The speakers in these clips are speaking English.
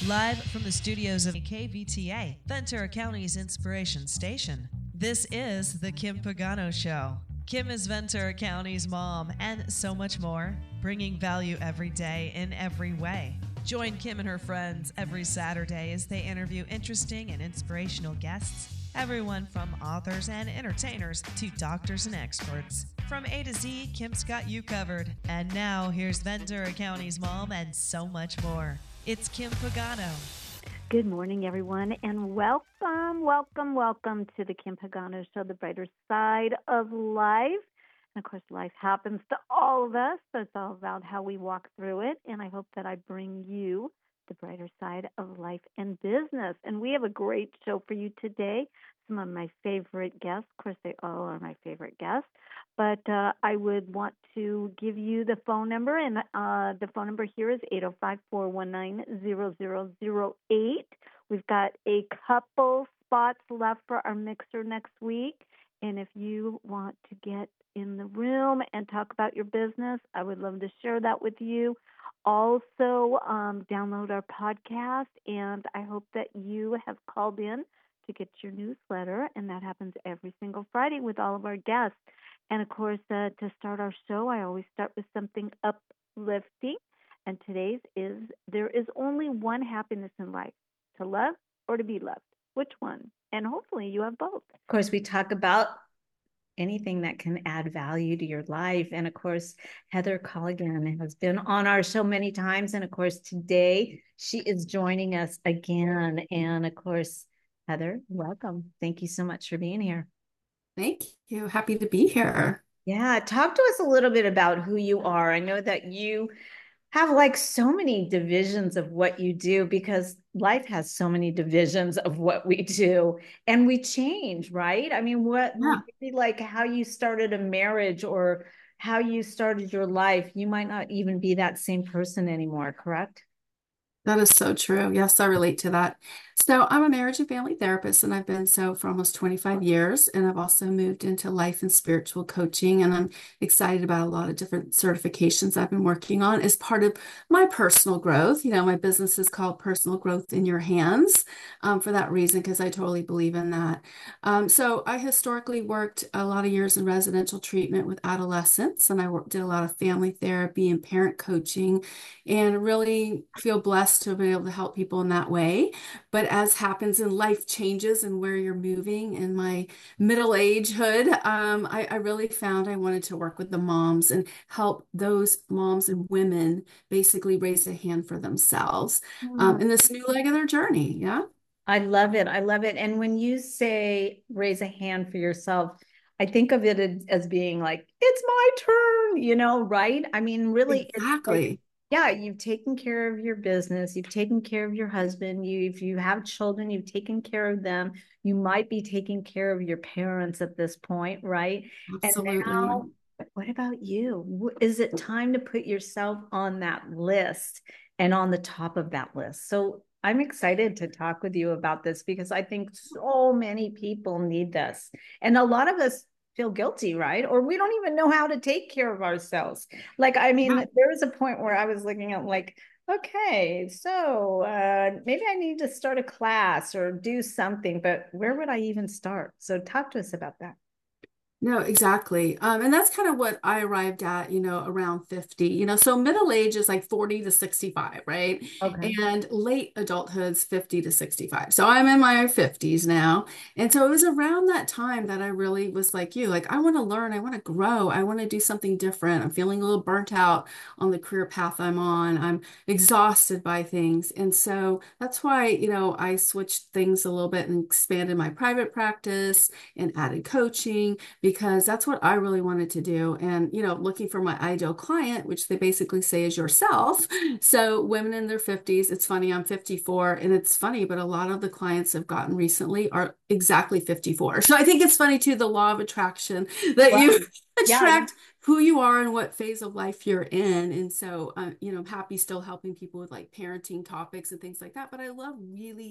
Live from the studios of KVTA, Ventura County's inspiration station. This is The Kim Pagano Show. Kim is Ventura County's mom and so much more, bringing value every day in every way. Join Kim and her friends every Saturday as they interview interesting and inspirational guests, everyone from authors and entertainers to doctors and experts. From A to Z, Kim's got you covered. And now, here's Ventura County's mom and so much more. It's Kim Pagano. Good morning, everyone, and welcome to the Kim Pagano Show, the brighter side of life. And, of course, life happens to all of us, so it's all about how we walk through it. And I hope that I bring you the brighter side of life and business. And we have a great show for you today. Some of my favorite guests. Of course, they all are my favorite guests. But I would want to give you the phone number, and the phone number here is 805-419-0008. We've got a couple spots left for our mixer next week, and if you want to get in the room and talk about your business, I would love to share that with you. Also, download our podcast, and I hope that you have called in to get your newsletter, and that happens every single Friday with all of our guests. And, of course, to start our show, I always start with something uplifting. And today's is, there is only one happiness in life, to love or to be loved. Which one? And hopefully you have both. Of course, we talk about anything that can add value to your life. And, of course, Heather Colligan has been on our show many times. And, of course, today she is joining us again. And, of course, Heather, welcome. Thank you so much for being here. Thank you. Happy to be here. Yeah. Talk to us a little bit about who you are. I know that you have like so many divisions of what you do because life has so many divisions of what we do and we change, right? I mean, maybe like how you started a marriage or how you started your life, you might not even be that same person anymore, correct? That is so true. Yes, I relate to that. So I'm a marriage and family therapist, and I've been so for almost 25 years. And I've also moved into life and spiritual coaching, and I'm excited about a lot of different certifications I've been working on as part of my personal growth. You know, my business is called Personal Growth in Your Hands for that reason, because I totally believe in that. So I historically worked a lot of years in residential treatment with adolescents, and I did a lot of family therapy and parent coaching, and really feel blessed to have been able to help people in that way. But as happens in life changes and where you're moving in my middle agehood, I really found I wanted to work with the moms and help those moms and women basically raise a hand for themselves in this new leg of their journey. Yeah. I love it. I love it. And when you say raise a hand for yourself, I think of it as being like, it's my turn, you know, right? I mean, really, exactly. Yeah, you've taken care of your business, you've taken care of your husband, if you have children, you've taken care of them. You might be taking care of your parents at this point, right? Absolutely. And now, what about you? Is it time to put yourself on that list and on the top of that list? So I'm excited to talk with you about this because I think so many people need this. And a lot of us feel guilty, right? Or we don't even know how to take care of ourselves. Like, I mean, there was a point where I was looking at like, okay, so maybe I need to start a class or do something, but where would I even start? So talk to us about that. No, exactly. And that's kind of what I arrived at, you know, around 50, you know, so middle age is like 40 to 65, right? Okay. And late adulthood's 50 to 65. So I'm in my 50s now. And so it was around that time that I really was like you, like, I want to learn, I want to grow, I want to do something different. I'm feeling a little burnt out on the career path I'm on. I'm exhausted by things. And so that's why, you know, I switched things a little bit and expanded my private practice and added coaching, because that's what I really wanted to do. And, you know, looking for my ideal client, which they basically say is yourself. So women in their 50s, it's funny, I'm 54, and it's funny, but a lot of the clients I've gotten recently are exactly 54. So I think it's funny too, the law of attraction that you attract who you are and what phase of life you're in. And so, you know, I'm happy still helping people with like parenting topics and things like that. But I love really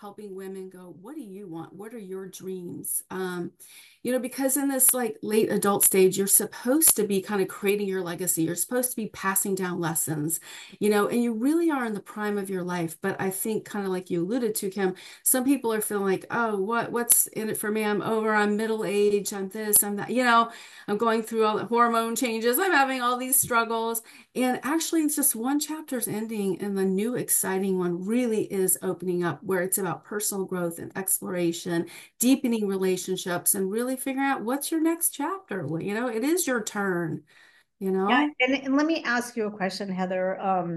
helping women go, what do you want? What are your dreams? Because in this like late adult stage, you're supposed to be kind of creating your legacy. You're supposed to be passing down lessons, and you really are in the prime of your life. But I think kind of like you alluded to, Kim, some people are feeling like, oh, what's in it for me? I'm over, I'm middle age, I'm this, I'm that, I'm going through all the hormone changes, I'm having all these struggles. And actually, it's just one chapter's ending, and the new exciting one really is opening up, where it's about personal growth and exploration, deepening relationships, and really figuring out what's your next chapter. Well, it is your turn, you Yeah, know? and let me ask you a question, Heather.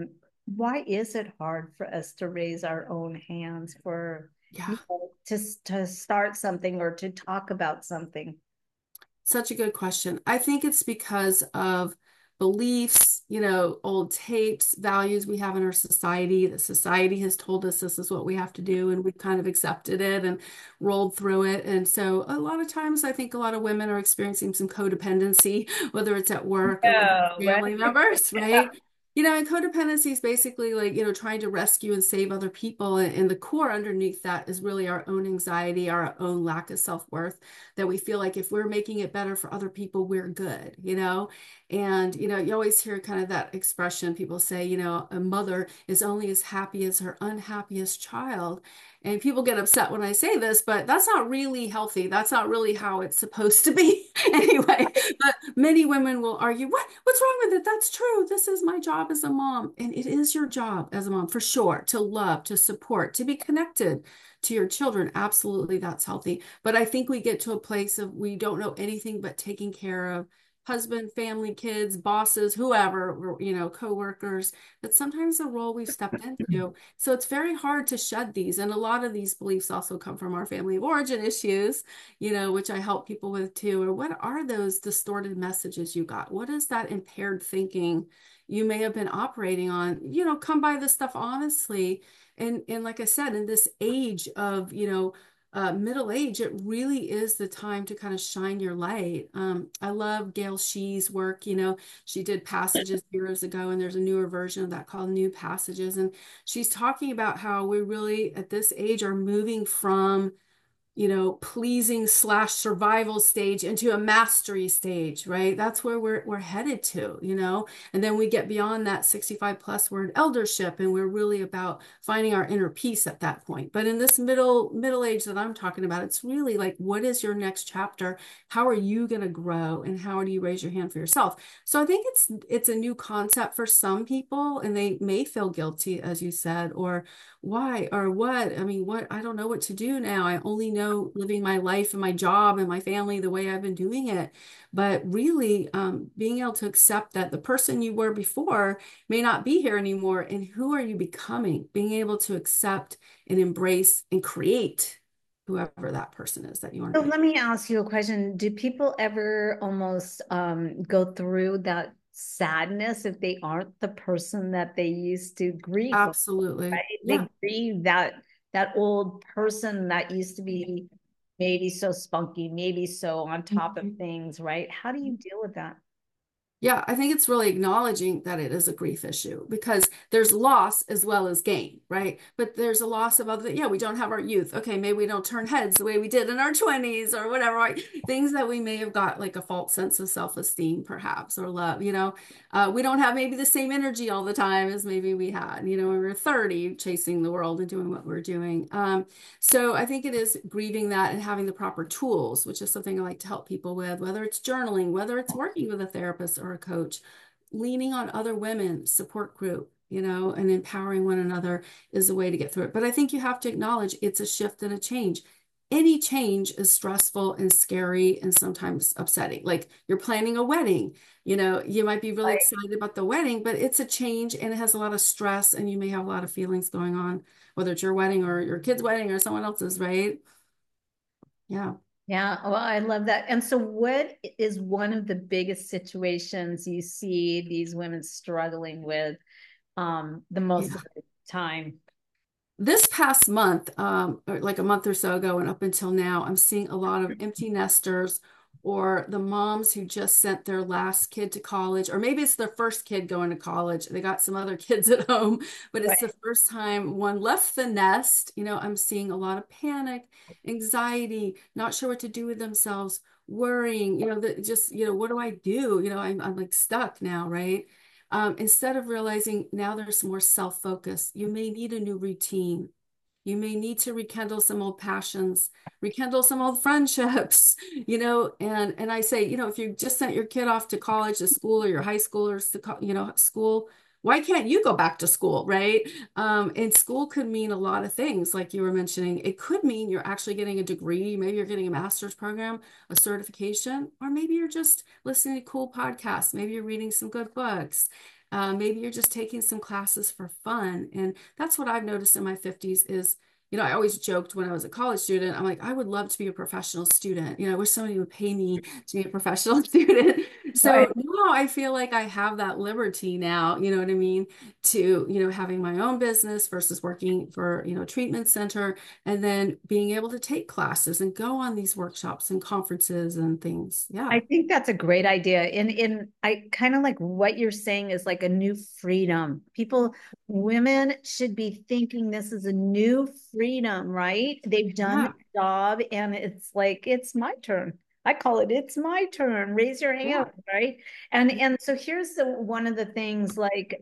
Why is it hard for us to raise our own hands for, Yeah. to start something or to talk about something? Such a good question. I think it's because of beliefs, old tapes, values we have in our society. The society has told us this is what we have to do, and we've kind of accepted it and rolled through it. And so a lot of times I think a lot of women are experiencing some codependency, whether it's at work or with Yeah, right. family members, right? And codependency is basically like, trying to rescue and save other people. And the core underneath that is really our own anxiety, our own lack of self-worth, that we feel like if we're making it better for other people, we're good. And, you always hear kind of that expression. People say, a mother is only as happy as her unhappiest child. And people get upset when I say this, but that's not really healthy. That's not really how it's supposed to be anyway. But many women will argue, what's wrong with it? That's true. This is my job as a mom. And it is your job as a mom, for sure, to love, to support, to be connected to your children. Absolutely, that's healthy. But I think we get to a place of we don't know anything but taking care of husband, family, kids, bosses, whoever, coworkers. That's sometimes the role we've stepped into. So it's very hard to shed these. And a lot of these beliefs also come from our family of origin issues, which I help people with too. Or what are those distorted messages you got? What is that impaired thinking you may have been operating on? Come by this stuff honestly. And like I said, in this age of, middle age, it really is the time to kind of shine your light. I love Gail Shee's work. She did Passages years ago, and there's a newer version of that called New Passages. And she's talking about how we really, at this age, are moving from pleasing slash survival stage into a mastery stage, right? That's where we're headed to. And then we get beyond that 65 plus word eldership, and we're really about finding our inner peace at that point. But in this middle age that I'm talking about, it's really like, what is your next chapter? How are you going to grow, and how do you raise your hand for yourself? So I think it's a new concept for some people, and they may feel guilty, as you said, or why or what? I mean, I don't know what to do now. I only know living my life and my job and my family the way I've been doing it. But really, being able to accept that the person you were before may not be here anymore. And who are you becoming? Being able to accept and embrace and create whoever that person is that you want So to be. let me ask you a question. Do people ever almost go through that sadness if they aren't the person that they used to grieve, Absolutely. right? Yeah. They grieve that old person that used to be maybe so spunky, maybe so on top of things, right? How do you deal with that? Yeah, I think it's really acknowledging that it is a grief issue, because there's loss as well as gain, right? But there's a loss of other, we don't have our youth. Okay, maybe we don't turn heads the way we did in our 20s or whatever, right? Things that we may have got like a false sense of self-esteem, perhaps, or love, we don't have maybe the same energy all the time as maybe we had, when we were 30, chasing the world and doing what we're doing. So I think it is grieving that and having the proper tools, which is something I like to help people with, whether it's journaling, whether it's working with a therapist or a coach, leaning on other women, support group, and empowering one another is a way to get through it. But I think you have to acknowledge it's a shift and a change. Any change is stressful and scary and sometimes upsetting. Like you're planning a wedding, you might be really Right. excited about the wedding, but it's a change and it has a lot of stress, and you may have a lot of feelings going on, whether it's your wedding or your kid's wedding or someone else's, right? Yeah. Yeah, well, I love that. And so, what is one of the biggest situations you see these women struggling with the most Yeah. of the time? This past month, or like a month or so ago and up until now, I'm seeing a lot of empty nesters or the moms who just sent their last kid to college, or maybe it's their first kid going to college. They got some other kids at home, but it's Right. the first time one left the nest. I'm seeing a lot of panic, anxiety, not sure what to do with themselves, worrying, what do I do? I'm like stuck now, right? Instead of realizing now there's more self-focus, you may need a new routine. You may need to rekindle some old passions, rekindle some old friendships, and I say, if you just sent your kid off to college, to school, or your high schoolers to, school, why can't you go back to school, right? And school could mean a lot of things, like you were mentioning. It could mean you're actually getting a degree. Maybe you're getting a master's program, a certification, or maybe you're just listening to cool podcasts. Maybe you're reading some good books. Maybe you're just taking some classes for fun. And that's what I've noticed in my 50s is, I always joked when I was a college student, I'm like, I would love to be a professional student. I wish somebody would pay me to be a professional student. Right. So now I feel like I have that liberty now, you know what I mean, to, having my own business versus working for, a treatment center, and then being able to take classes and go on these workshops and conferences and things. Yeah. I think that's a great idea. And I kind of like what you're saying is like a new freedom. Women should be thinking this is a new freedom, right? They've done Yeah. the job and it's like, it's my turn. I call it, it's my turn. Raise your Yeah. hand, right? And so here's one of the things like,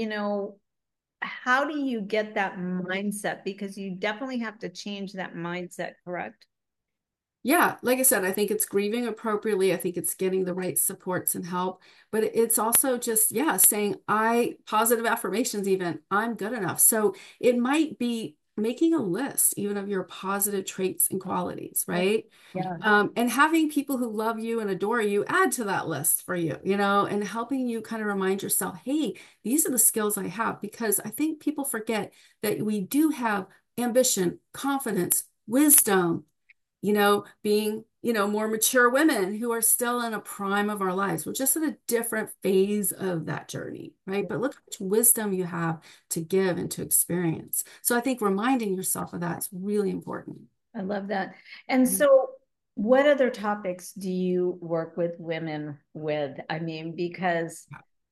how do you get that mindset? Because you definitely have to change that mindset, correct? Yeah, like I said, I think it's grieving appropriately. I think it's getting the right supports and help, but it's also just, yeah, saying positive affirmations, even I'm good enough. So it might be making a list even of your positive traits and qualities, right? Yeah. And having people who love you and adore you add to that list for you, and helping you kind of remind yourself, hey, these are the skills I have, because I think people forget that we do have ambition, confidence, wisdom, being, more mature women who are still in a prime of our lives. We're just in a different phase of that journey, right? But look how much wisdom you have to give and to experience. So I think reminding yourself of that is really important. I love that. And Mhm. so, what other topics do you work with women with? I mean, because,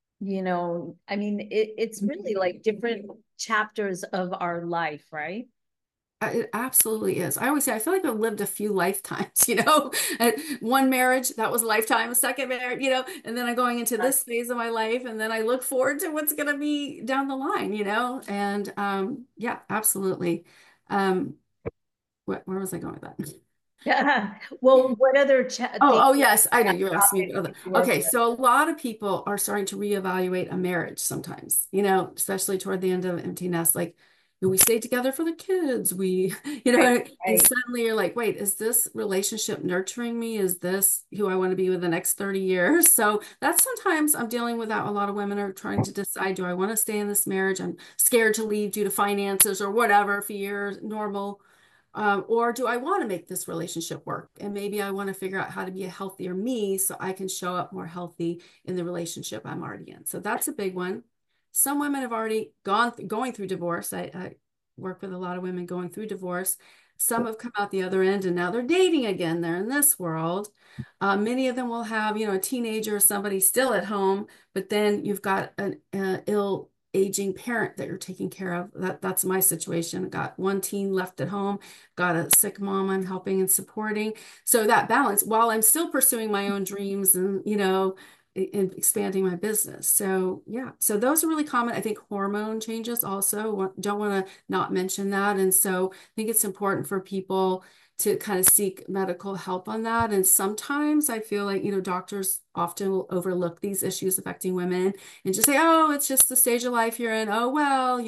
it's really like different chapters of our life, right? It absolutely is. I always say, I feel like I've lived a few lifetimes, One marriage, that was a lifetime, a second marriage, and then I'm going into this phase of my life, and then I look forward to what's going to be down the line, and yeah, absolutely. Um, where was I going with that? Yeah. Well, what other things Oh, yes, I know you're asking me topics about do that. you work Okay, with? so a lot of people are starting to reevaluate a marriage sometimes, especially toward the end of empty nest. Like, we stay together for the kids. Right, And right. suddenly you're like, wait, is this relationship nurturing me? Is this who I want to be with the next 30 years? So that's sometimes I'm dealing with that. A lot of women are trying to decide, do I want to stay in this marriage? I'm scared to leave due to finances or whatever, fear, normal. Or do I want to make this relationship work? And maybe I want to figure out how to be a healthier me so I can show up more healthy in the relationship I'm already in. So that's a big one. Some women have already going through divorce. I work with a lot of women going through divorce. Some have come out the other end and now they're dating again. They're in this world. Many of them will have, a teenager or somebody still at home, but then you've got an ill aging parent that you're taking care of. That's my situation. Got one teen left at home, got a sick mom I'm helping and supporting. So that balance, while I'm still pursuing my own dreams and, and expanding my business. So yeah, so those are really common. I think hormone changes also, don't want to not mention that. And so I think it's important for people to kind of seek medical help on that. And sometimes I feel like, doctors often will overlook these issues affecting women and just say, oh, it's just the stage of life you're in. Oh, well,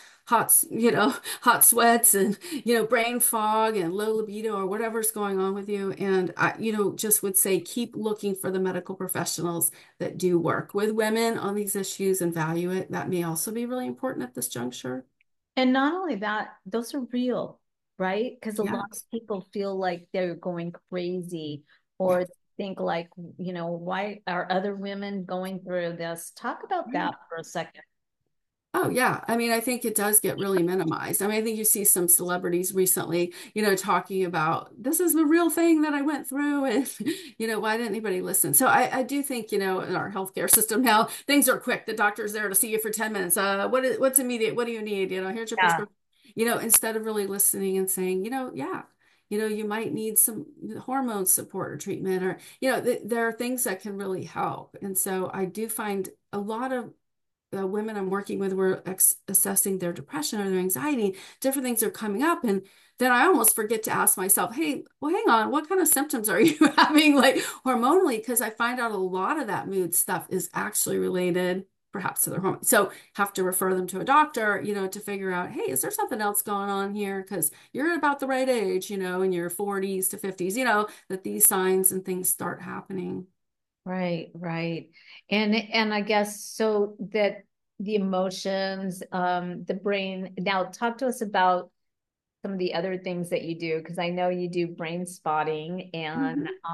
hot sweats and, brain fog and low libido or whatever's going on with you. And I, just would say, keep looking for the medical professionals that do work with women on these issues and value it. That may also be really important at this juncture. And not only that, those are real, right? Because a lot of Yes. people feel like they're going crazy Yeah. or think like, why are other women going through this? Talk about Right. that for a second. Oh, yeah. I mean, I think it does get really minimized. I mean, I think you see some celebrities recently, talking about this is the real thing that I went through, and, why didn't anybody listen? So I do think, in our healthcare system now, things are quick. The doctor's there to see you for 10 minutes. What's immediate? What do you need? Here's your Yeah. prescription, instead of really listening and saying, yeah, you might need some hormone support or treatment, or, there are things that can really help. And so I do find a lot of the women I'm working with were assessing their depression or their anxiety, different things are coming up. And then I almost forget to ask myself, hey, well, hang on, what kind of symptoms are you having, like hormonally? Because I find out a lot of that mood stuff is actually related perhaps to their hormone. So have to refer them to a doctor, to figure out, hey, is there something else going on here? Because you're about the right age, in your 40s to 50s, that these signs and things start happening. Right, right. And I guess so that the emotions, the brain. Now talk to us about some of the other things that you do, because I know you do brain spotting and Mhm.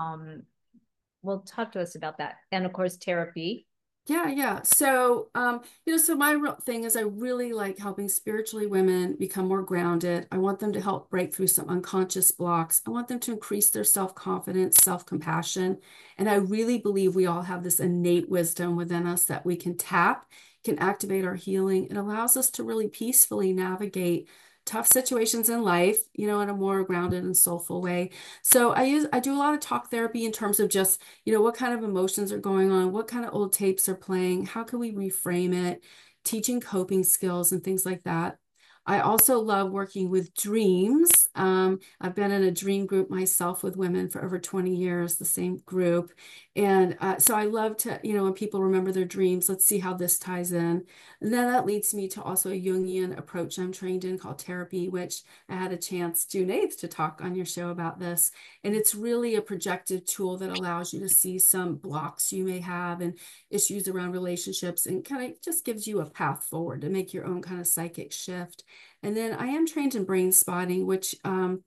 well, talk to us about that. And of course, therapy. Yeah, yeah. So, so my real thing is I really like helping spiritually women become more grounded. I want them to help break through some unconscious blocks. I want them to increase their self-confidence, self-compassion. And I really believe we all have this innate wisdom within us that we can tap, can activate our healing. It allows us to really peacefully navigate tough situations in life, in a more grounded and soulful way. So I do a lot of talk therapy in terms of just what kind of emotions are going on, what kind of old tapes are playing, how can we reframe it, teaching coping skills and things like that. I also love working with dreams. I've been in a dream group myself with women for over 20 years, the same group. And so I love to, when people remember their dreams, let's see how this ties in. And then that leads me to also a Jungian approach I'm trained in called therapy, which I had a chance June 8th to talk on your show about this. And it's really a projective tool that allows you to see some blocks you may have and issues around relationships, and kind of just gives you a path forward to make your own kind of psychic shift. And then I am trained in brain spotting, which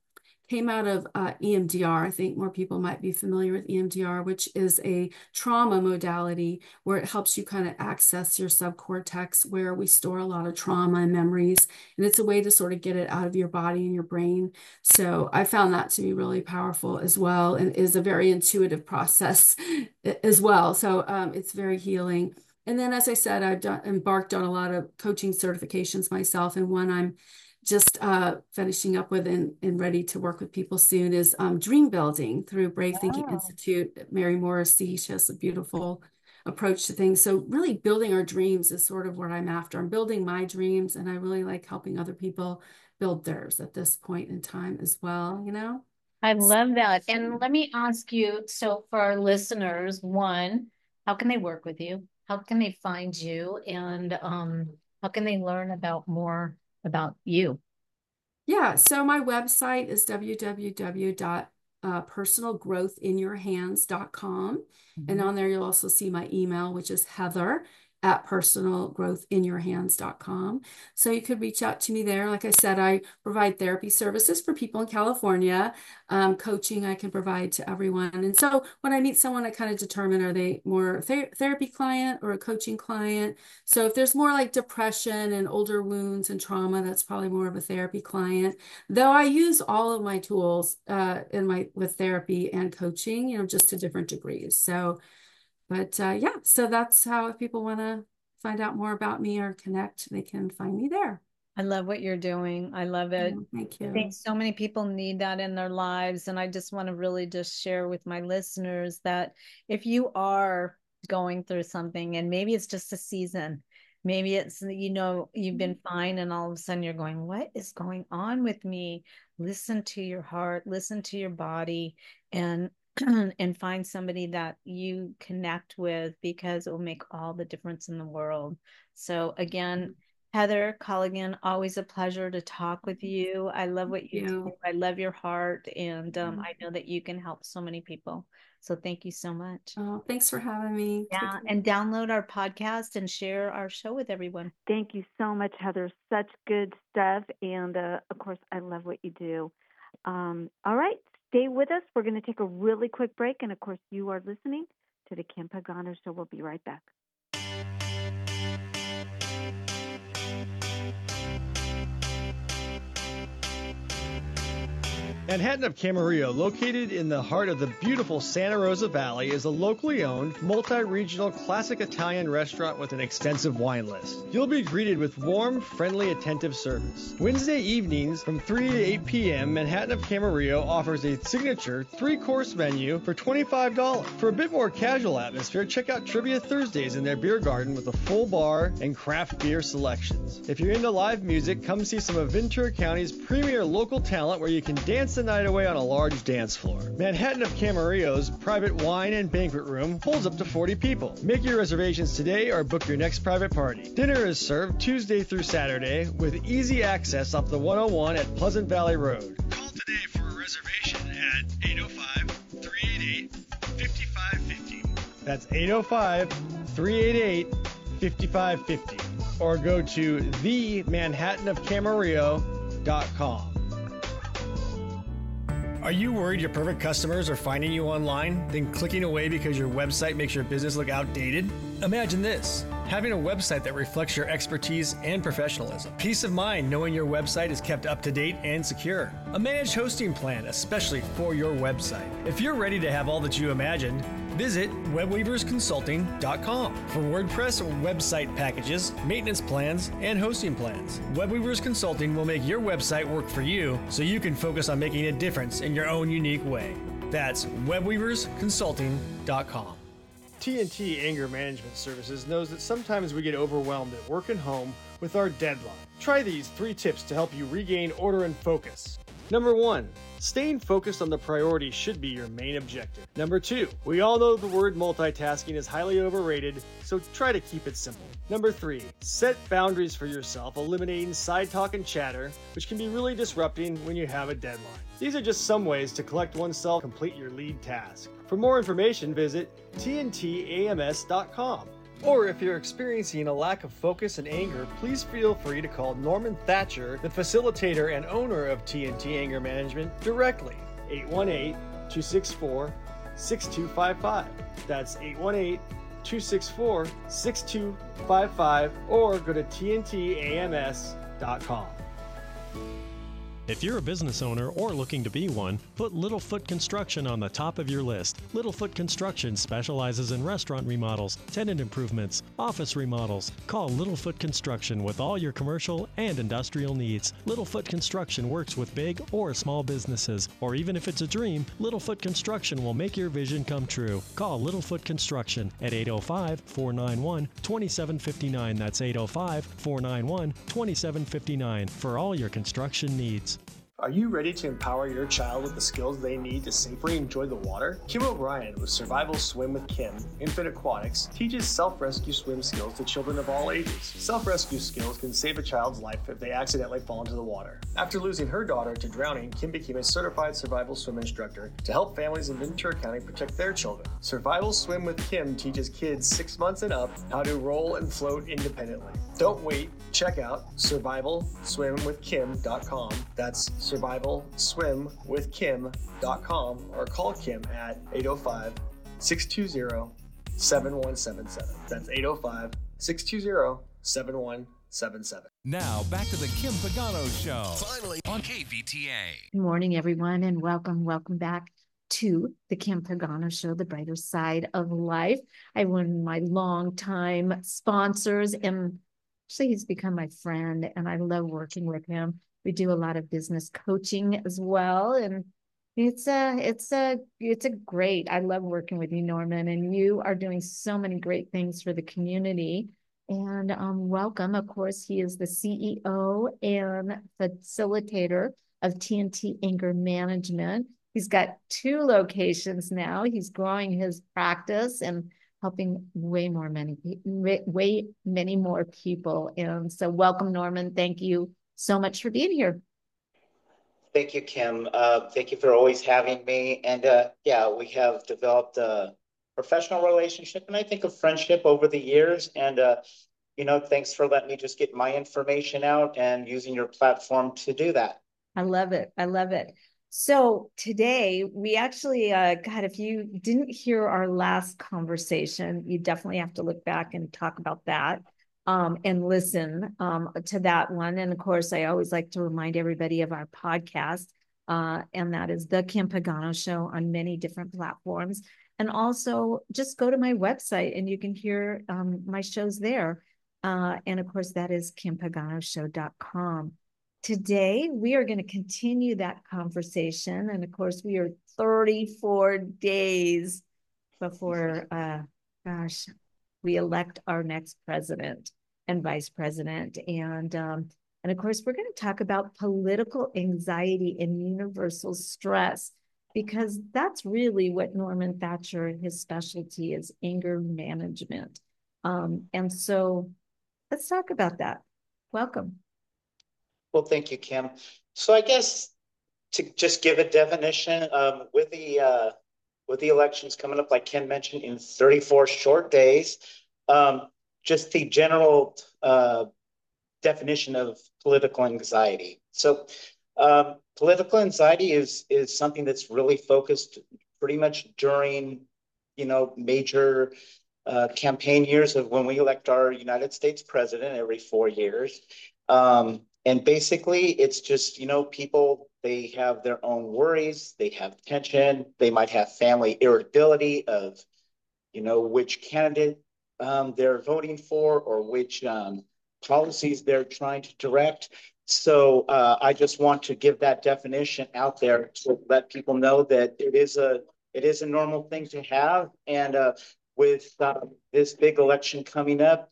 came out of EMDR. I think more people might be familiar with EMDR, which is a trauma modality where it helps you kind of access your subcortex, where we store a lot of trauma and memories. And it's a way to sort of get it out of your body and your brain. So I found that to be really powerful as well, and is a very intuitive process as well. So it's very healing. And then, as I said, embarked on a lot of coaching certifications myself, and one I'm just finishing up with and ready to work with people soon is dream building through Brave Thinking Oh. Institute. Mary Morrissey, she has a beautiful approach to things. So really building our dreams is sort of what I'm after. I'm building my dreams, and I really like helping other people build theirs at this point in time as well. I love that. And let me ask you, so for our listeners, one, how can they work with you? How can they find you? And how can they learn about more about you? Yeah, so my website is www.personalgrowthinyourhands.com. And Mhm. on there, you'll also see my email, which is heather@personalgrowthinyourhands.com. So you could reach out to me there. Like I said, I provide therapy services for people in California. Coaching I can provide to everyone. And so when I meet someone, I kind of determine, are they more therapy client or a coaching client? So if there's more like depression and older wounds and trauma, that's probably more of a therapy client. Though I use all of my tools with therapy and coaching, just to different degrees. So, but yeah, so that's how, if people want to find out more about me or connect, they can find me there. I love what you're doing. I love it. Thank I think you. so many people need that in their lives. And I just want to really just share with my listeners that if you are going through something, and maybe it's just a season, maybe it's, you've been fine and all of a sudden you're going, what is going on with me? Listen to your heart, listen to your body, and and find somebody that you connect with, because it will make all the difference in the world. So again, Heather Colligan, always a pleasure to talk with you. I love what you do. You. I love your heart, and I know that you can help so many people. So thank you so much. Thanks for having me. Take Yeah, care. and download our podcast and share our show with everyone. Thank you so much, Heather. Such good stuff. And of course, I love what you do. All right, stay with us. We're going to take a really quick break. And of course, you are listening to the Kim Pagano Show. We'll be right back. Manhattan of Camarillo, located in the heart of the beautiful Santa Rosa Valley, is a locally owned, multi-regional classic Italian restaurant with an extensive wine list. You'll be greeted with warm, friendly, attentive service. Wednesday evenings from 3 to 8 p.m., Manhattan of Camarillo offers a signature 3-course menu for $25. For a bit more casual atmosphere, check out Trivia Thursdays in their beer garden with a full bar and craft beer selections. If you're into live music, come see some of Ventura County's premier local talent where you can dance the night away on a large dance floor. Manhattan of Camarillo's private wine and banquet room holds up to 40 people. Make your reservations today or book your next private party. Dinner is served Tuesday through Saturday with easy access up the 101 at Pleasant Valley Road. Call today for a reservation at 805-388-5550. That's 805-388-5550. Or go to themanhattanofcamarillo.com. Are you worried your perfect customers are finding you online, then clicking away because your website makes your business look outdated? Imagine this: having a website that reflects your expertise and professionalism. Peace of mind knowing your website is kept up to date and secure. A managed hosting plan, especially for your website. If you're ready to have all that you imagined, visit webweaversconsulting.com for WordPress website packages, maintenance plans, and hosting plans. Webweavers Consulting will make your website work for you so you can focus on making a difference in your own unique way. That's webweaversconsulting.com. TNT Anger Management Services knows that sometimes we get overwhelmed at work and home with our deadline. Try these 3 tips to help you regain order and focus. Number 1, staying focused on the priority should be your main objective. Number 2, we all know the word multitasking is highly overrated, so try to keep it simple. Number 3, set boundaries for yourself, eliminating side talk and chatter, which can be really disrupting when you have a deadline. These are just some ways to collect oneself, complete your lead task. For more information, visit tntams.com. Or if you're experiencing a lack of focus and anger, please feel free to call Norman Thatcher, the facilitator and owner of TNT Anger Management, directly. 818-264-6255. That's 818-264-6255, or go to tntams.com. If you're a business owner or looking to be one, put Littlefoot Construction on the top of your list. Littlefoot Construction specializes in restaurant remodels, tenant improvements, office remodels. Call Littlefoot Construction with all your commercial and industrial needs. Littlefoot Construction works with big or small businesses, or even if it's a dream, Littlefoot Construction will make your vision come true. Call Littlefoot Construction at 805-491-2759. That's 805-491-2759 for all your construction needs. Are you ready to empower your child with the skills they need to safely enjoy the water? Kim O'Brien with Survival Swim with Kim, Infant Aquatics, teaches self-rescue swim skills to children of all ages. Self-rescue skills can save a child's life if they accidentally fall into the water. After losing her daughter to drowning, Kim became a certified survival swim instructor to help families in Ventura County protect their children. Survival Swim with Kim teaches kids 6 months and up how to roll and float independently. Don't wait. Check out survivalswimwithkim.com. That's survivalswimwithkim.com, or call Kim at 805-620-7177. That's 805-620-7177. Now back to the Kim Pagano Show. Finally on KVTA. Good morning, everyone, and welcome back to the Kim Pagano Show, the brighter side of life. I have one of my longtime sponsors, and actually he's become my friend, and I love working with him. We do a lot of business coaching as well, and it's a great. I love working with you, Norman, and you are doing so many great things for the community. And welcome. Of course, he is the CEO and facilitator of TNT Anger Management. He's got 2 locations now. He's growing his practice and helping way many more people. And so welcome, Norman. Thank you so much for being here. Thank you, Kim. Thank you for always having me. And we have developed a professional relationship, and I think a friendship over the years. And, thanks for letting me just get my information out and using your platform to do that. I love it. So today we actually, if you didn't hear our last conversation, you definitely have to look back and talk about that and listen to that one. And of course, I always like to remind everybody of our podcast. And that is The Kim Pagano Show on many different platforms. And also just go to my website and you can hear my shows there. And of course, that is kimpaganoshow.com. Today, we are going to continue that conversation. And of course, we are 34 days before, we elect our next president and vice president. And of course, we're going to talk about political anxiety and universal stress, because that's really what Norman Thatcher, his specialty is anger management. And so let's talk about that. Welcome. Well, thank you, Kim. So I guess to just give a definition, with the elections coming up, like Kim mentioned, in 34 short days, just the general definition of political anxiety. So political anxiety is something that's really focused pretty much during, major campaign years of when we elect our United States president every 4 years. And basically it's just, people, they have their own worries, they have tension, they might have family irritability of, which candidate they're voting for, or which policies they're trying to direct. So I just want to give that definition out there to let people know that it is a normal thing to have. And with this big election coming up,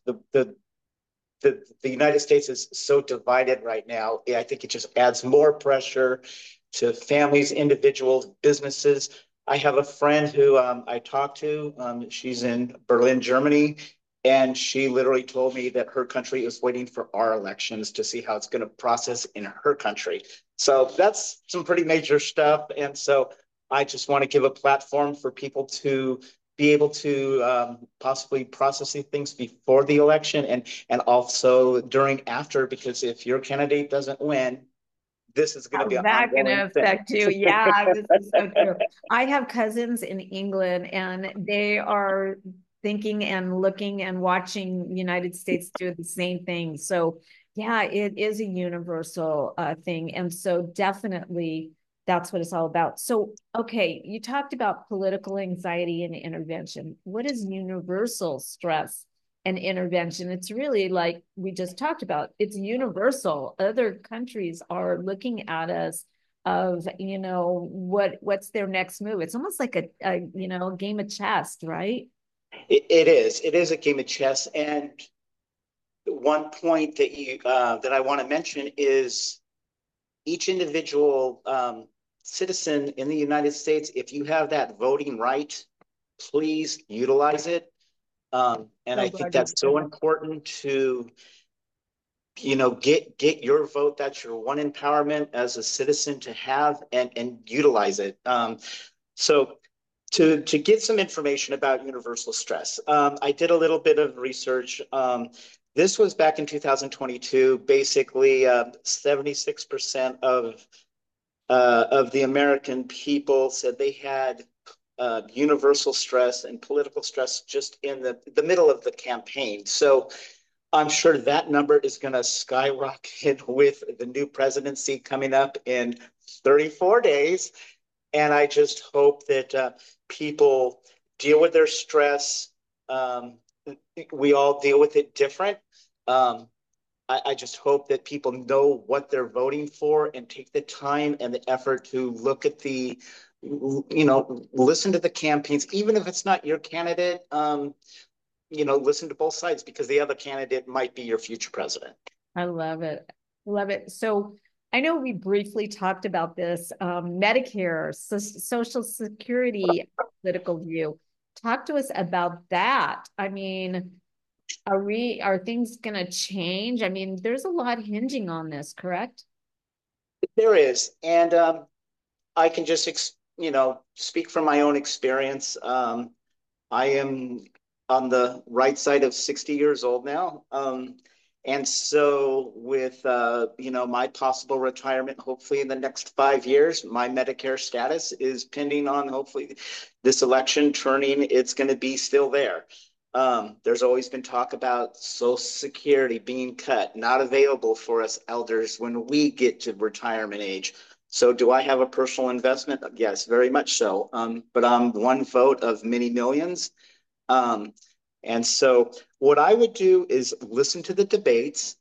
the United States is so divided right now. I think it just adds more pressure to families, individuals, businesses. I have a friend who I talked to. She's in Berlin, Germany, and she literally told me that her country is waiting for our elections to see how it's going to process in her country. So that's some pretty major stuff. And so I just want to give a platform for people to be able to possibly process these things before the election and also during after, because if your candidate doesn't win, this is going to be that going to affect you. Yeah, this is so true. I have cousins in England and they are thinking and looking and watching the United States do the same thing. So yeah, it is a universal thing. And so definitely that's what it's all about. So, okay, you talked about political anxiety and intervention. What is universal stress and intervention? It's really like we just talked about. It's universal. Other countries are looking at us of, what's their next move. It's almost like a game of chess, right? It is. It is a game of chess. And one point that I want to mention is each individual citizen in the United States, if you have that voting right, please utilize it. And I think that's so important to, get your vote. That's your one empowerment as a citizen to have and utilize it. So to get some information about universal stress, I did a little bit of research. This was back in 2022. Basically, 76% of the American people said they had universal stress and political stress just in the middle of the campaign. So I'm sure that number is going to skyrocket with the new presidency coming up in 34 days. And I just hope that people deal with their stress. We all deal with it different. I just hope that people know what they're voting for and take the time and the effort to look at listen to the campaigns, even if it's not your candidate, listen to both sides, because the other candidate might be your future president. I love it. Love it. So I know we briefly talked about this, Medicare, Social Security, political view. Talk to us about that. I mean, are things going to change? I mean, there's a lot hinging on this, correct? There is. And I can just, speak from my own experience. I am on the right side of 60 years old now. And so with, my possible retirement, hopefully in the next 5 years, my Medicare status is pending on hopefully this election turning. It's going to be still there. There's always been talk about Social Security being cut, not available for us elders when we get to retirement age. So do I have a personal investment? Yes, very much so. But I'm one vote of many millions. Um, and so what I would do is listen to the debates,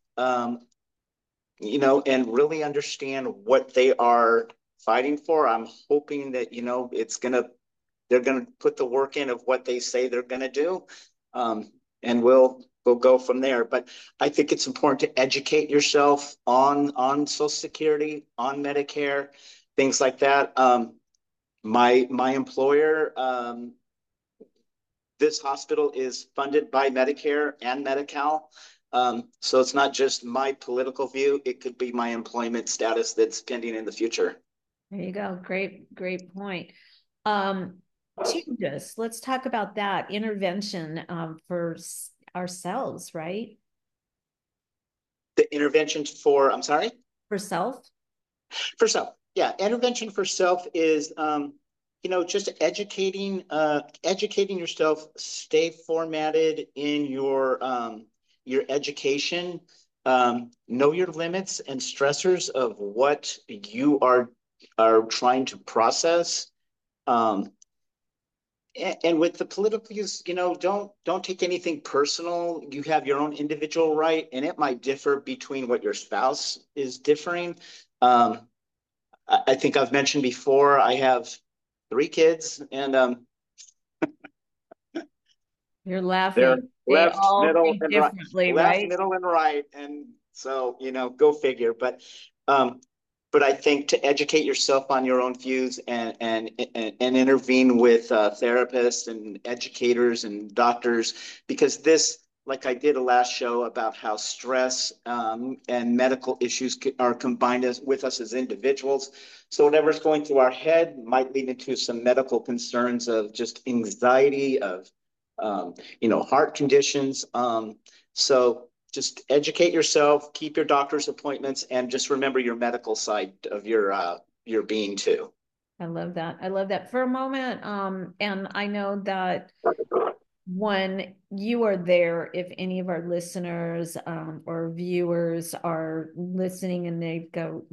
and really understand what they are fighting for. I'm hoping that, they're gonna put the work in of what they say they're gonna do. And we'll go from there. But I think it's important to educate yourself on Social Security, on Medicare, things like that. My employer, this hospital is funded by Medicare and Medi-Cal. So it's not just my political view, it could be my employment status that's pending in the future. There you go. Great point. Changes. Let's talk about that intervention for ourselves, right? The intervention for, I'm sorry? For self? For self. Yeah, intervention for self is just educating yourself, stay formatted in your education, know your limits and stressors of what you are trying to process. And with the political views, don't take anything personal. You have your own individual right, and it might differ between what your spouse is differing. I think I've mentioned before, I have 3 kids, and you're laughing. they're They left, all middle, think and differently, right. Left, right? middle, and right, and so go figure. But I think to educate yourself on your own views and intervene with therapists and educators and doctors, because this, like I did a last show about how stress and medical issues are combined with us as individuals. So whatever's going through our head might lead into some medical concerns of just anxiety, of heart conditions. So just educate yourself, keep your doctor's appointments, and just remember your medical side of your being too. I love that. I love that. For a moment, and I know that when you are there, if any of our listeners or viewers are listening and they go,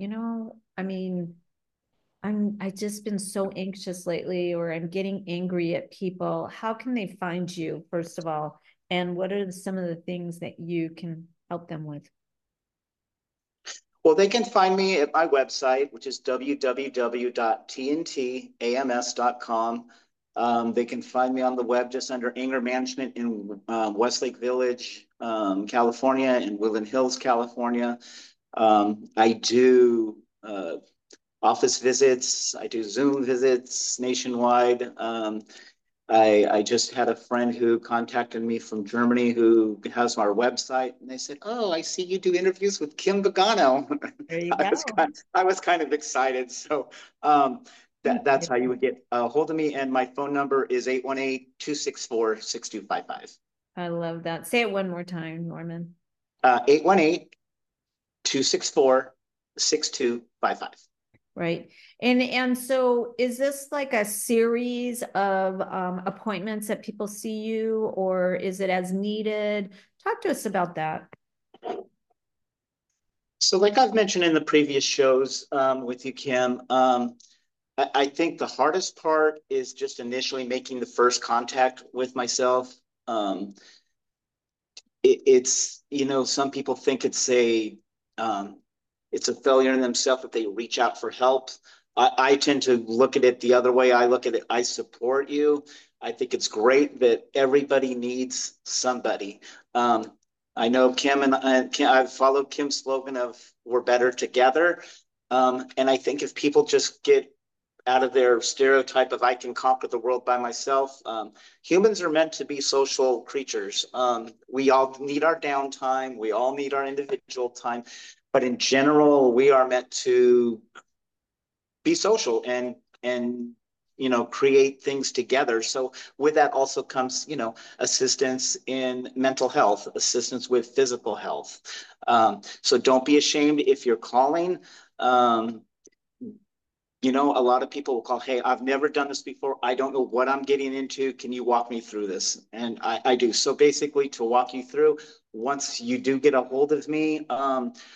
I've just been so anxious lately, or I'm getting angry at people. How can they find you, first of all? And what are some of the things that you can help them with? Well, they can find me at my website, which is www.tntams.com. They can find me on the web just under Anger Management in Westlake Village, California, and Woodland Hills, California. I do office visits. I do Zoom visits nationwide. I just had a friend who contacted me from Germany who has our website, and they said, "Oh, I see you do interviews with Kim Pagano." There you go. I was kind of excited. So that's how you would get a hold of me. And my phone number is 818-264-6255. I love that. Say it one more time, Norman. 818-264-6255. Right. And so is this like a series of appointments that people see you, or is it as needed? Talk to us about that. So like I've mentioned in the previous shows with you, Kim, I think the hardest part is just initially making the first contact with myself. It's, some people think it's a failure in themselves if they reach out for help. I tend to look at it the other way. I look at it, I support you. I think it's great that everybody needs somebody. I know Kim and I've followed Kim's slogan of "We're better together." And I think if people just get out of their stereotype of "I can conquer the world by myself," humans are meant to be social creatures. We all need our downtime. We all need our individual time. But in general, we are meant to be social and create things together. So with that also comes, assistance in mental health, assistance with physical health. So don't be ashamed if you're calling. A lot of people will call, "Hey, I've never done this before. I don't know what I'm getting into. Can you walk me through this?" And I do. So basically to walk you through, once you do get a hold of me,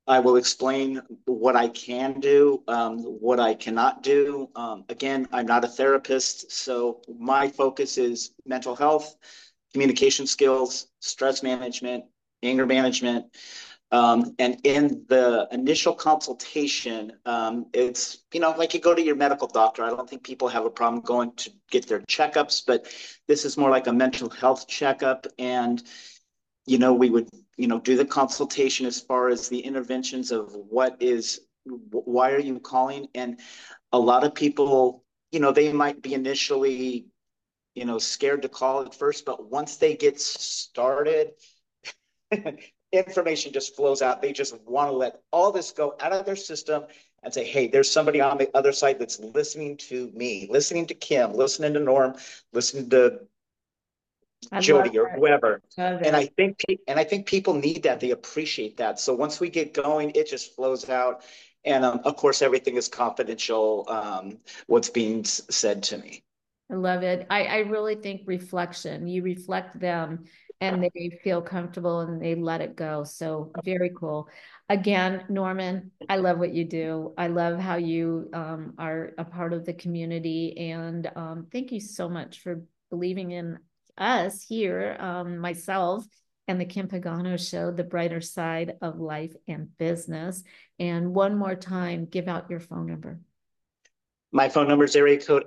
I will explain what I can do, what I cannot do. Again, I'm not a therapist, so my focus is mental health, communication skills, stress management, anger management. And in the initial consultation, it's, like you go to your medical doctor. I don't think people have a problem going to get their checkups, but this is more like a mental health checkup. And we would, do the consultation as far as the interventions of why are you calling? And a lot of people, they might be initially, scared to call at first, but once they get started, information just flows out. They just want to let all this go out of their system and say, hey, there's somebody on the other side that's listening to me, listening to Kim, listening to Norm, listening to Jody or whoever. And I think people need that. They appreciate that. So once we get going, it just flows out. And of course, everything is confidential, what's being said to me. I love it. I really think reflection, you reflect them and they feel comfortable and they let it go. So very cool. Again, Norman, I love what you do. I love how you are a part of the community. And thank you so much for believing in us here, myself and the Kim Pagano Show, the brighter side of life and business. And one more time, give out your phone number. My phone number is area code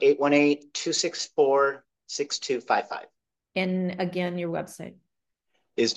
818-264-6255. And again, your website is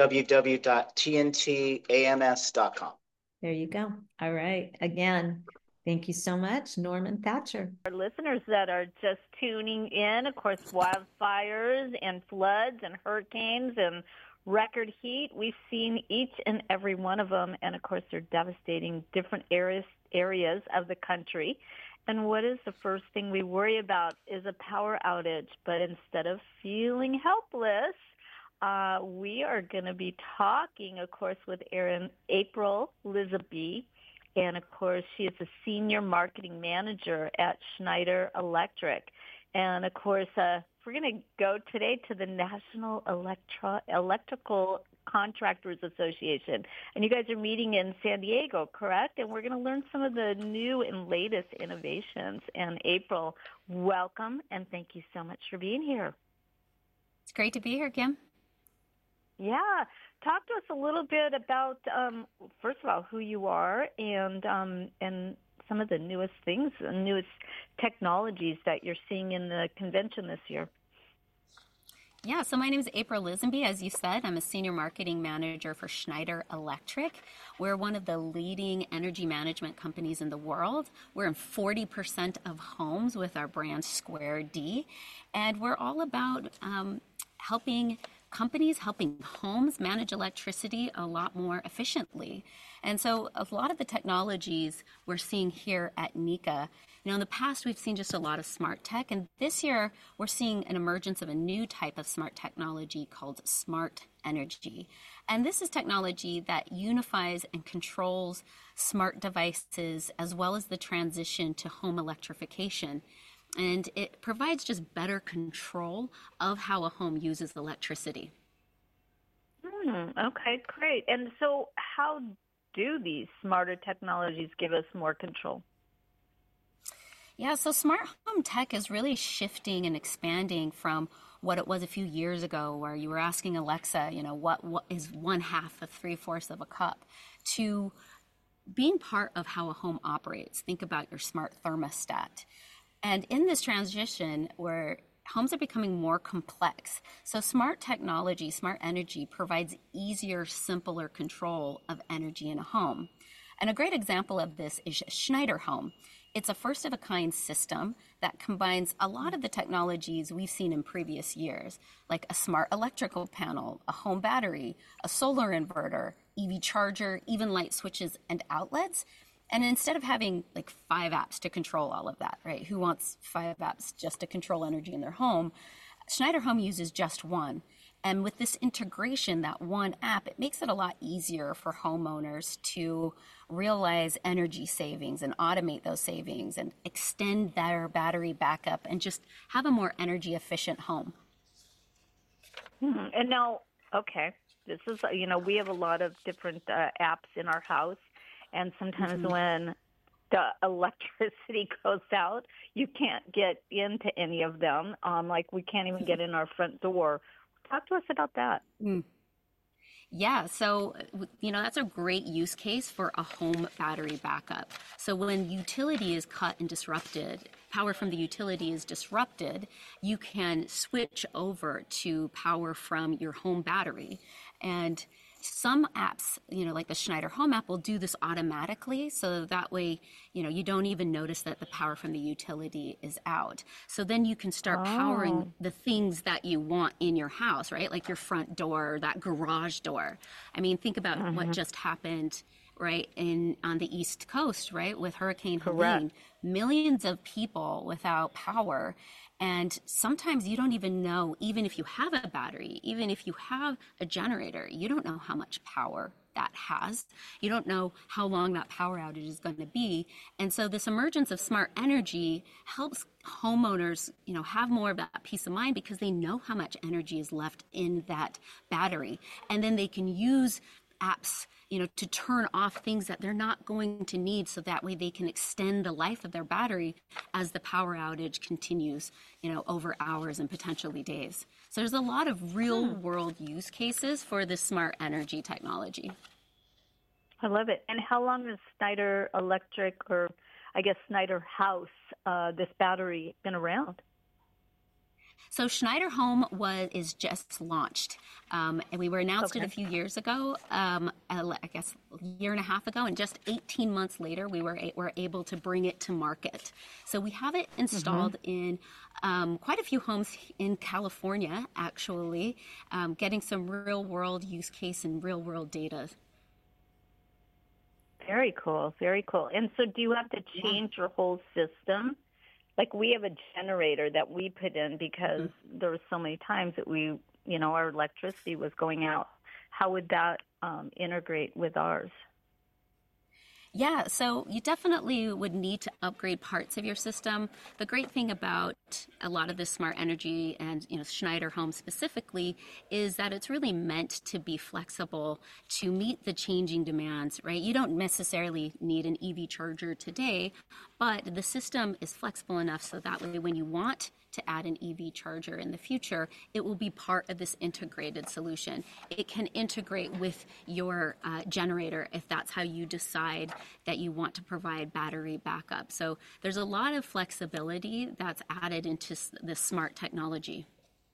www.tntams.com. There you go. All right. Again, thank you so much, Norman Thatcher. Our listeners that are just tuning in, of course, wildfires and floods and hurricanes and record heat, we've seen each and every one of them. And of course, they're devastating different areas of the country. And what is the first thing we worry about is a power outage. But instead of feeling helpless, we are going to be talking, of course, with April Lisaby. And, of course, she is a senior marketing manager at Schneider Electric. And, of course, we're going to go today to the National Electrical Contractors Association. And you guys are meeting in San Diego, correct? And we're going to learn some of the new and latest innovations. And April, welcome, and thank you so much for being here. It's great to be here, Kim. Yeah. Talk to us a little bit about, first of all, who you are and some of the newest things, the newest technologies that you're seeing in the convention this year. Yeah, so my name is April Lisaby. As you said, I'm a senior marketing manager for Schneider Electric. We're one of the leading energy management companies in the world. We're in 40% of homes with our brand Square D. And we're all about helping homes manage electricity a lot more efficiently. And so a lot of the technologies we're seeing here at NECA, in the past we've seen just a lot of smart tech, and this year we're seeing an emergence of a new type of smart technology called smart energy. And this is technology that unifies and controls smart devices as well as the transition to home electrification. And it provides just better control of how a home uses electricity. Okay, great. And so how do these smarter technologies give us more control? Yeah, so smart home tech is really shifting and expanding from what it was a few years ago where you were asking Alexa, what is 1/2 of 3/4 of a cup, to being part of how a home operates. Think about your smart thermostat. And in this transition where homes are becoming more complex, so smart technology, smart energy provides easier, simpler control of energy in a home. And a great example of this is Schneider Home. It's a first-of-a-kind system that combines a lot of the technologies we've seen in previous years, like a smart electrical panel, a home battery, a solar inverter, EV charger, even light switches and outlets. And instead of having like 5 apps to control all of that, right? Who wants 5 apps just to control energy in their home? Schneider Home uses just one. And with this integration, that one app, it makes it a lot easier for homeowners to realize energy savings and automate those savings and extend their battery backup and just have a more energy efficient home. And now, okay. This is, we have a lot of different apps in our house, and sometimes when the electricity goes out, you can't get into any of them. Like we can't even get in our front door. Talk to us about that. Yeah, so, that's a great use case for a home battery backup. So when utility is cut and disrupted, power from the utility is disrupted, you can switch over to power from your home battery. And some apps, like the Schneider Home app will do this automatically. So that way, you don't even notice that the power from the utility is out. So then you can start powering the things that you want in your house, right? Like your front door, that garage door. I mean, think about what just happened, right, on the East Coast, right, with Hurricane Helene. Millions of people without power. And sometimes you don't even know, even if you have a battery, even if you have a generator, you don't know how much power that has. You don't know how long that power outage is going to be. And so this emergence of smart energy helps homeowners, have more of that peace of mind because they know how much energy is left in that battery. And then they can use apps, to turn off things that they're not going to need, so that way they can extend the life of their battery as the power outage continues, over hours and potentially days. So there's a lot of real world use cases for this smart energy technology. I love it. And how long has Schneider Electric, or I guess Schneider House, this battery been around? So Schneider Home is just launched, and we were announced it a few years ago, I guess a year and a half ago, and just 18 months later, we were able to bring it to market. So we have it installed in quite a few homes in California, actually, getting some real-world use case and real-world data. Very cool, very cool. And so do you have to change your whole system? Like we have a generator that we put in because there were so many times that our electricity was going out. How would that integrate with ours? Yeah, so you definitely would need to upgrade parts of your system. The great thing about a lot of this smart energy and Schneider Home specifically is that it's really meant to be flexible to meet the changing demands, right? You don't necessarily need an EV charger today, but the system is flexible enough so that way when you want to add an EV charger in the future, it will be part of this integrated solution. It can integrate with your generator if that's how you decide that you want to provide battery backup. So there's a lot of flexibility that's added into this smart technology.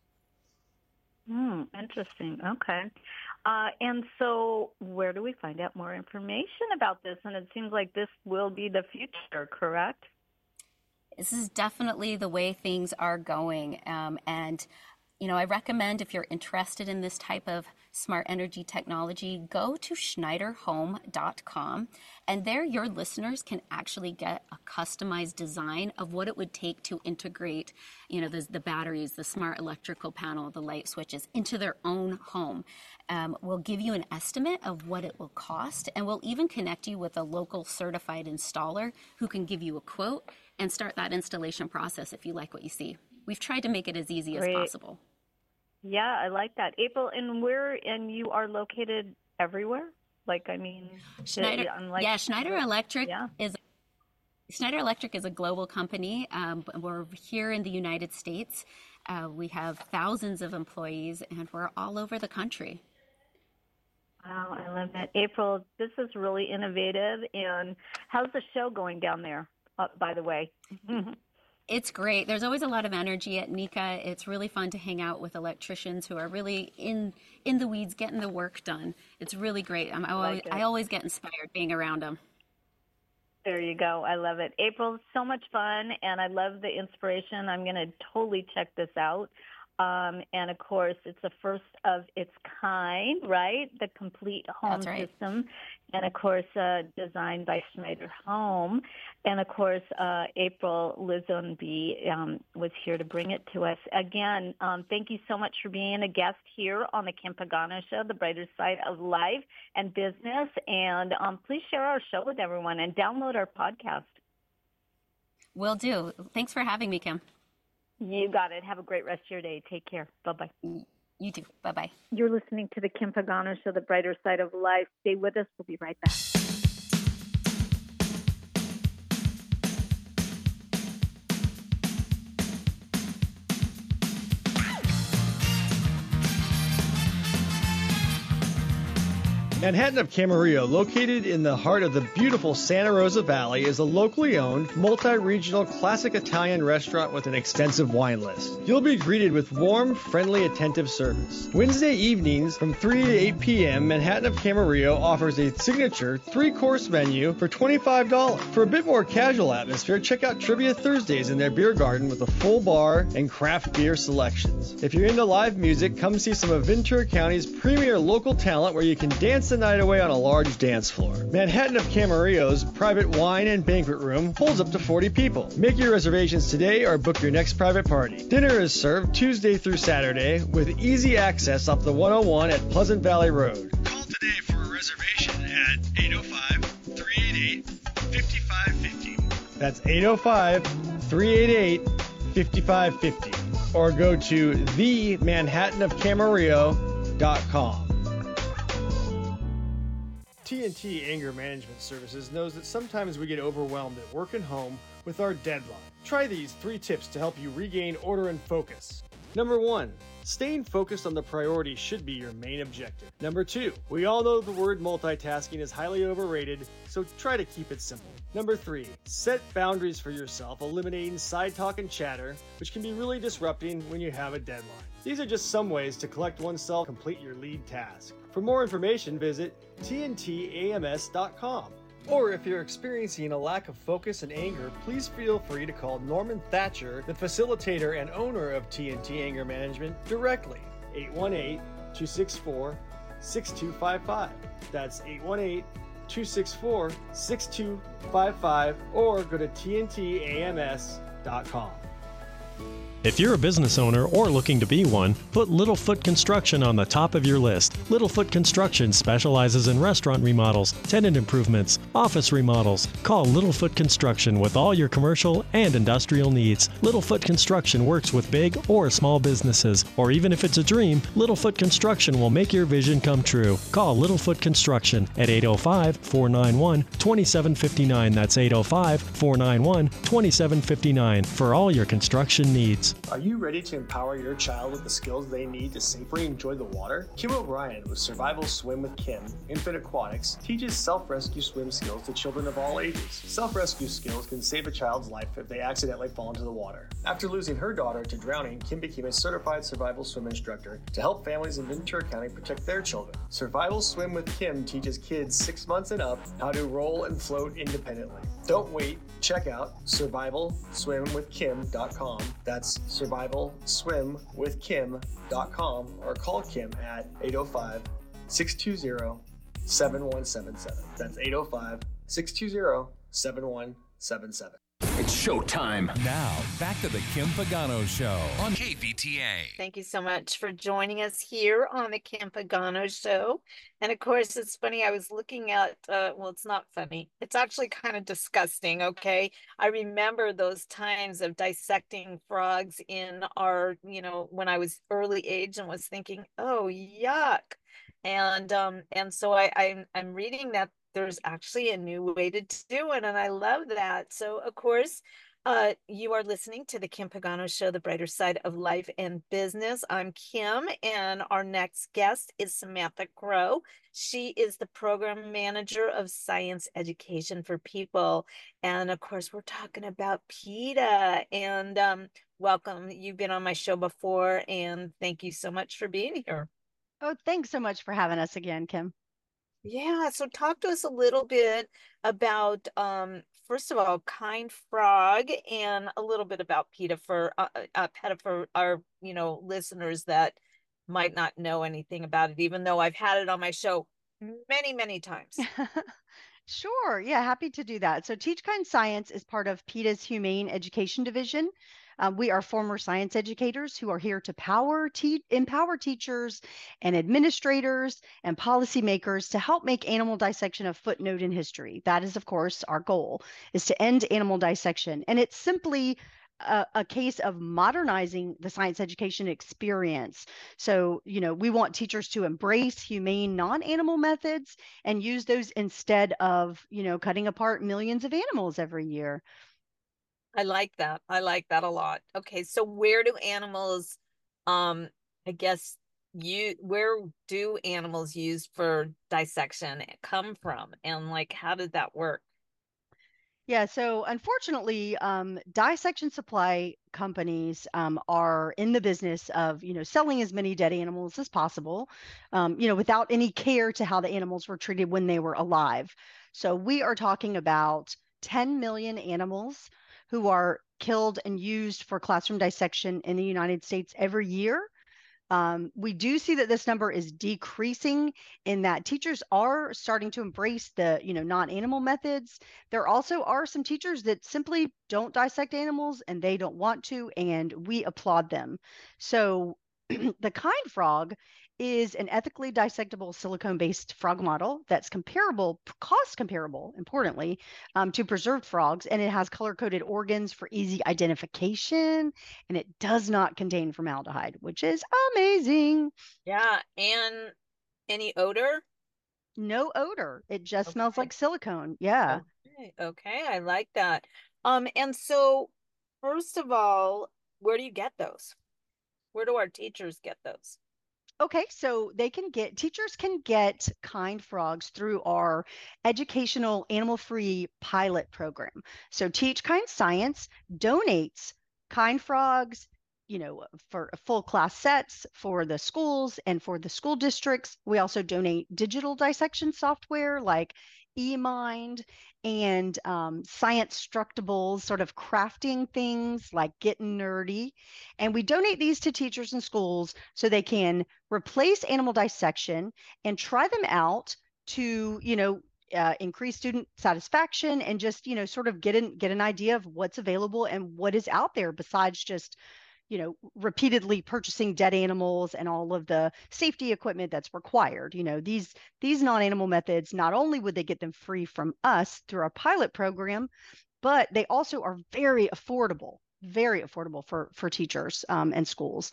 Interesting. Okay. And so where do we find out more information about this? And it seems like this will be the future, correct? This is definitely the way things are going. And I recommend if you're interested in this type of smart energy technology, go to schneiderhome.com. And there your listeners can actually get a customized design of what it would take to integrate, the batteries, the smart electrical panel, the light switches into their own home. We'll give you an estimate of what it will cost, and we'll even connect you with a local certified installer who can give you a quote and start that installation process if you like what you see. We've tried to make it as easy as possible. Yeah, I like that. April, and you are located everywhere? Schneider Electric Schneider Electric is a global company. We're here in the United States. We have thousands of employees, and we're all over the country. Wow, I love that. April, this is really innovative. And how's the show going down there, by the way? It's great. There's always a lot of energy at NECA. It's really fun to hang out with electricians who are really in the weeds, getting the work done. It's really great. I always get inspired being around them. There you go. I love it. April, so much fun, and I love the inspiration. I'm going to totally check this out. And, of course, it's the first of its kind, right? The complete home system. And, of course, designed by Schneider Home. And, of course, April Lizombie was here to bring it to us. Again, thank you so much for being a guest here on the Kim Pagano Show, the brighter side of life and business. And please share our show with everyone and download our podcast. Will do. Thanks for having me, Kim. You got it. Have a great rest of your day. Take care. Bye-bye. You too. Bye-bye. You're listening to the Kim Pagano Show, the brighter side of life. Stay with us. We'll be right back. Manhattan of Camarillo, located in the heart of the beautiful Santa Rosa Valley, is a locally owned, multi-regional classic Italian restaurant with an extensive wine list. You'll be greeted with warm, friendly, attentive service. Wednesday evenings from 3 to 8 p.m., Manhattan of Camarillo offers a signature 3-course menu for $25. For a bit more casual atmosphere, check out Trivia Thursdays in their beer garden with a full bar and craft beer selections. If you're into live music, come see some of Ventura County's premier local talent where you can dance the night away on a large dance floor. Manhattan of Camarillo's private wine and banquet room holds up to 40 people. Make your reservations today or book your next private party. Dinner is served Tuesday through Saturday with easy access up the 101 at Pleasant Valley Road. Call today for a reservation at 805-388-5550. That's 805-388-5550. Or go to themanhattanofcamarillo.com. TNT Anger Management Services knows that sometimes we get overwhelmed at work and home with our deadline. Try these 3 tips to help you regain order and focus. Number 1, staying focused on the priority should be your main objective. Number 2, we all know the word multitasking is highly overrated, so try to keep it simple. Number 3, set boundaries for yourself, eliminating side talk and chatter, which can be really disrupting when you have a deadline. These are just some ways to collect oneself, complete your lead task. For more information, visit tntams.com. Or if you're experiencing a lack of focus and anger, please feel free to call Norman Thatcher, the facilitator and owner of TNT Anger Management, directly. 818-264-6255. That's 818-264-6255, or go to tntams.com. If you're a business owner or looking to be one, put Littlefoot Construction on the top of your list. Littlefoot Construction specializes in restaurant remodels, tenant improvements, office remodels. Call Littlefoot Construction with all your commercial and industrial needs. Littlefoot Construction works with big or small businesses, or even if it's a dream, Littlefoot Construction will make your vision come true. Call Littlefoot Construction at 805-491-2759. That's 805-491-2759 for all your construction needs. Are you ready to empower your child with the skills they need to safely enjoy the water? Kim O'Brien with Survival Swim with Kim, Infant Aquatics, teaches self-rescue swim skills to children of all ages. Self-rescue skills can save a child's life if they accidentally fall into the water. After losing her daughter to drowning, Kim became a certified survival swim instructor to help families in Ventura County protect their children. Survival Swim with Kim teaches kids 6 months and up how to roll and float independently. Don't wait. Check out survivalswimwithkim.com. That's survivalswimwithkim.com, or call Kim at 805-620-7177. That's 805-620-7177. It's showtime. Now, back to the Kim Pagano Show on KVTA. Thank you so much for joining us here on the Kim Pagano Show. And of course, it's funny, I was looking at, well, it's not funny. It's actually kind of disgusting, okay? I remember those times of dissecting frogs in our, when I was early age and was thinking, oh, yuck. And so I'm reading that there's actually a new way to do it, and I love that. So, of course, you are listening to the Kim Pagano Show, the brighter side of life and business. I'm Kim, and our next guest is Samantha Crow. She is the program manager of science education for people. And, of course, we're talking about PETA. And welcome. You've been on my show before, and thank you so much for being here. Oh, thanks so much for having us again, Kim. Yeah, so talk to us a little bit about, first of all, Kind Frog, and a little bit about PETA for our, listeners that might not know anything about it, even though I've had it on my show many, many times. Sure. Yeah, happy to do that. So Teach Kind Science is part of PETA's Humane Education Division. We are former science educators who are here to empower teachers and administrators and policymakers to help make animal dissection a footnote in history. That is, of course, our goal, is to end animal dissection. And it's simply a case of modernizing the science education experience. So, we want teachers to embrace humane non-animal methods and use those instead of, cutting apart millions of animals every year. I like that. I like that a lot. Okay, so where do animals, I guess where do animals used for dissection come from? And like, how did that work? Yeah, so unfortunately, dissection supply companies are in the business of, selling as many dead animals as possible, without any care to how the animals were treated when they were alive. So we are talking about 10 million animals who are killed and used for classroom dissection in the United States every year. We do see that this number is decreasing in that teachers are starting to embrace the, non-animal methods. There also are some teachers that simply don't dissect animals and they don't want to, and we applaud them. So the kind frog is an ethically dissectable silicone-based frog model that's cost comparable, importantly, to preserved frogs, and it has color-coded organs for easy identification, and it does not contain formaldehyde, which is amazing. Yeah, and any odor? No odor. It just smells Okay. like silicone. Yeah. Okay, I like that. And so first of all, where do you get those? Where do our teachers get those? Okay, so teachers can get kind frogs through our educational animal-free pilot program. So Teach Kind Science donates kind frogs, for full class sets for the schools and for the school districts. We also donate digital dissection software like eMind and science structables, sort of crafting things like Getting Nerdy. And we donate these to teachers and schools so they can replace animal dissection and try them out to, increase student satisfaction and just, sort of get an idea of what's available and what is out there besides just, repeatedly purchasing dead animals and all of the safety equipment that's required. These non-animal methods, not only would they get them free from us through our pilot program, but they also are very affordable for teachers and schools.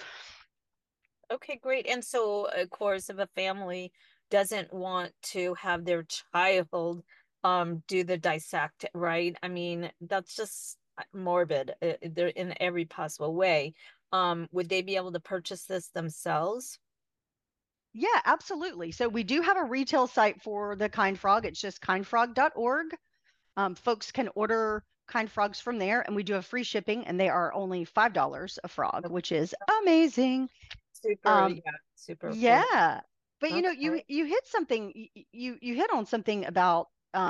Okay, great. And so, of course, if a family doesn't want to have their child do the dissect, right? I mean, that's just morbid. They're in every possible way. Would they be able to purchase this themselves? Yeah, absolutely. So we do have a retail site for the Kind Frog. It's just kindfrog.org. Folks can order kind frogs from there, and we do have free shipping, and they are only $5 a frog, which is amazing. Super, super. Yeah, but Okay. you hit something. You hit on something about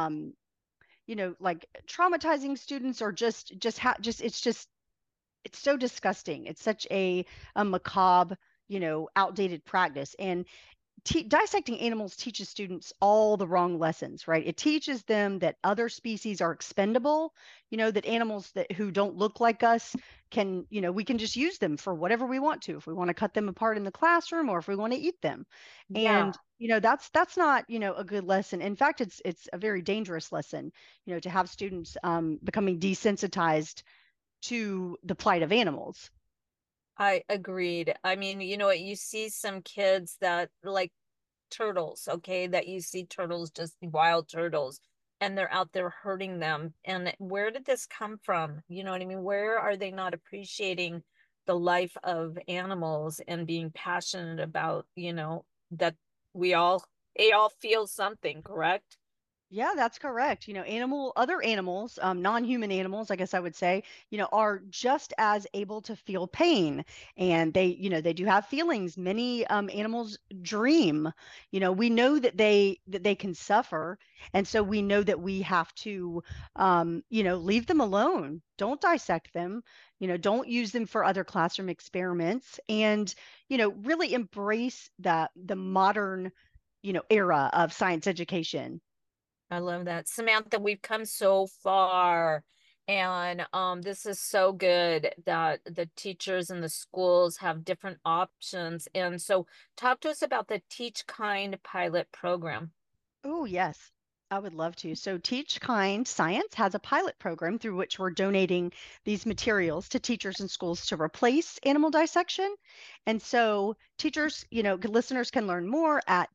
like traumatizing students or just it's so disgusting. It's such a macabre, outdated practice. And dissecting animals teaches students all the wrong lessons, right? It teaches them that other species are expendable, that animals who don't look like us can, we can just use them for whatever we want to, if we want to cut them apart in the classroom or if we want to eat them. Yeah. And, that's not, a good lesson. In fact, it's a very dangerous lesson, to have students becoming desensitized to the plight of animals. I agreed. I mean, you know what? You see some kids that like turtles, okay, that you see turtles, just wild turtles, and they're out there hurting them. And where did this come from? You know what I mean? Where are they not appreciating the life of animals and being passionate about, that they all feel something, correct? Yeah, that's correct. Other animals, non-human animals, I guess I would say, are just as able to feel pain, and they do have feelings. Many animals dream. We know that they can suffer, and so we know that we have to, leave them alone. Don't dissect them. Don't use them for other classroom experiments, and really embrace the modern, era of science education. I love that. Samantha, we've come so far. And this is so good that the teachers and the schools have different options. And so talk to us about the Teach Kind pilot program. Oh, yes. I would love to. So Teach Kind Science has a pilot program through which we're donating these materials to teachers and schools to replace animal dissection. And so teachers, listeners can learn more at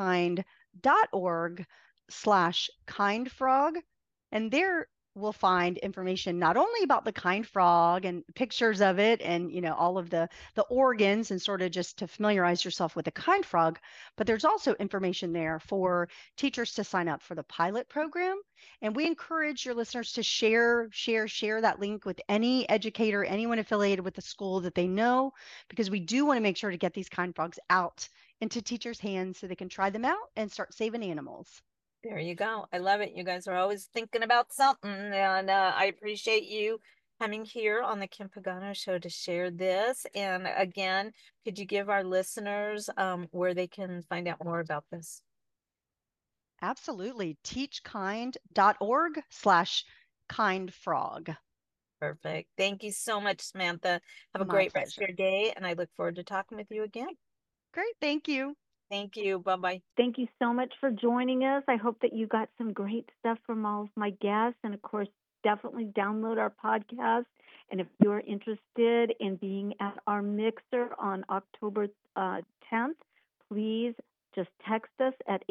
teachkind.org/kindfrog. And there we'll find information not only about the kind frog and pictures of it and, all of the organs and sort of just to familiarize yourself with the kind frog, but there's also information there for teachers to sign up for the pilot program. And we encourage your listeners to share that link with any educator, anyone affiliated with the school that they know, because we do want to make sure to get these kind frogs out into teachers' hands so they can try them out and start saving animals. There you go. I love it. You guys are always thinking about something, and I appreciate you coming here on the Kim Pagano Show to share this. And again, could you give our listeners where they can find out more about this? Absolutely. teachkind.org/kindfrog. Perfect. Thank you so much, Samantha. Have a My great pleasure. rest of your day, and I look forward to talking with you again. Great. Thank you. Thank you. Bye-bye. Thank you so much for joining us. I hope that you got some great stuff from all of my guests. And of course, definitely download our podcast. And if you're interested in being at our mixer on October 10th, please just text us at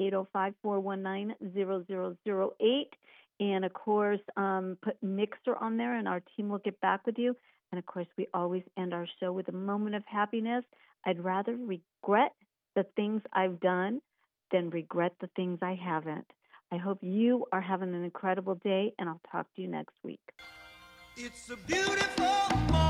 805-419-0008. And of course, put mixer on there and our team will get back with you. And of course, we always end our show with a moment of happiness. I'd rather regret the things I've done than regret the things I haven't. I hope you are having an incredible day, and I'll talk to you next week. It's a beautiful morning.